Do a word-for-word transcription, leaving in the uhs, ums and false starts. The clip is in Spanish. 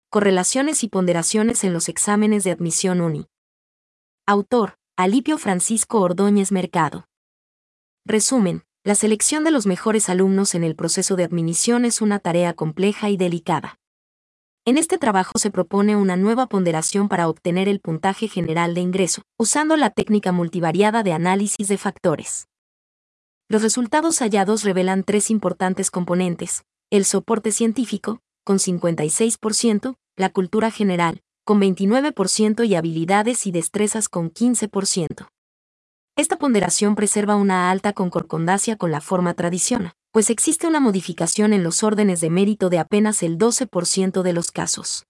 Correlaciones y ponderaciones en los exámenes de admisión UNI. Autor, Alipio Francisco Ordóñez Mercado. Resumen, la selección de los mejores alumnos en el proceso de admisión es una tarea compleja y delicada. En este trabajo se propone una nueva ponderación para obtener el puntaje general de ingreso, usando la técnica multivariada de análisis de factores. Los resultados hallados revelan tres importantes componentes: el soporte científico, con cincuenta y seis por ciento, la cultura general, con veintinueve por ciento y habilidades y destrezas con quince por ciento. Esta ponderación preserva una alta concordancia con la forma tradicional, pues existe una modificación en los órdenes de mérito de apenas el doce por ciento de los casos.